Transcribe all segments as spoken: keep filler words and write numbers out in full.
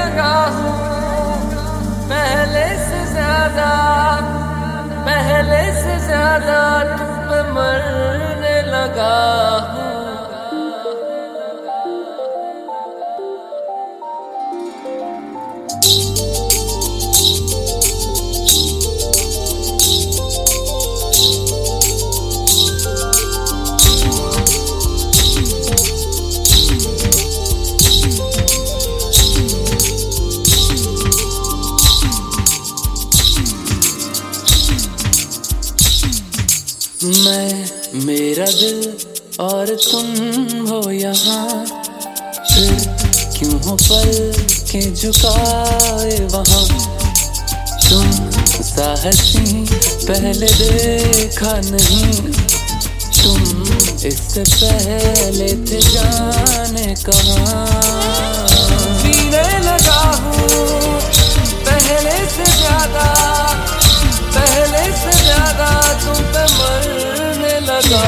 लगा हूँ पहले से ज्यादा, पहले से ज्यादा तुम पे मरने लगा हूँ। मैं, मेरा दिल और तुम हो यहाँ, फिर क्यों हो पल के झुकाए वहाँ। तुम साहसी पहले देखा नहीं, तुम इससे पहले थे जाने कहाँ। जीने लगा हूँ पहले से ज्यादा, पहले से ज्यादा तुम पे मरने लगा।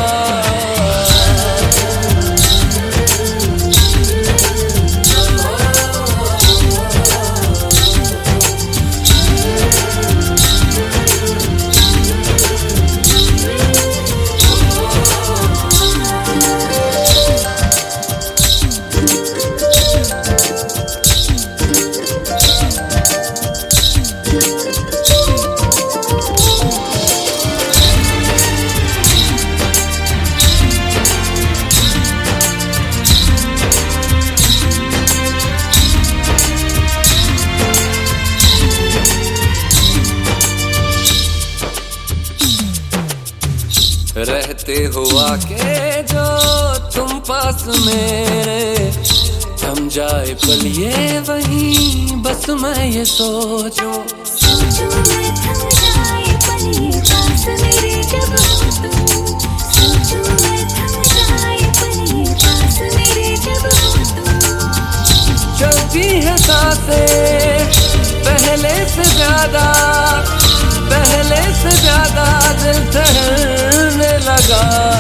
रहते हुआ के जो तुम पास मेरे, थम जाए पल ये वहीं बस मैं ये सोचूं। सोचूं मैं थम जाए पल ये पास मेरे जब हो तुम। सोचूं मैं थम जाए पल ये पास मेरे जब हो तुम। चलती है सांसें पहले से ज्यादा, पहले से ज्यादा दिल ठहरने लगा।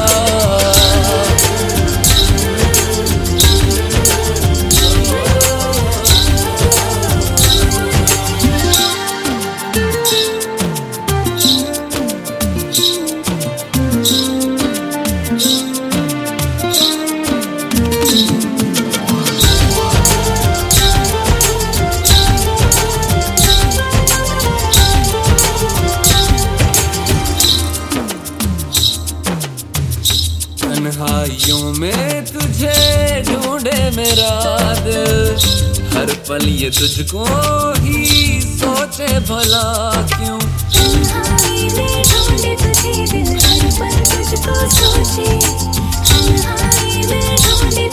तन्हाइयों में तुझे ढूंढे मेरा दिल, हर पल ये तुझको ही सोचे भला क्यों। तन्हाई में ढूंढे तुझे दिल, हर पल तुझको सोचे। तन्हाई में ढूंढे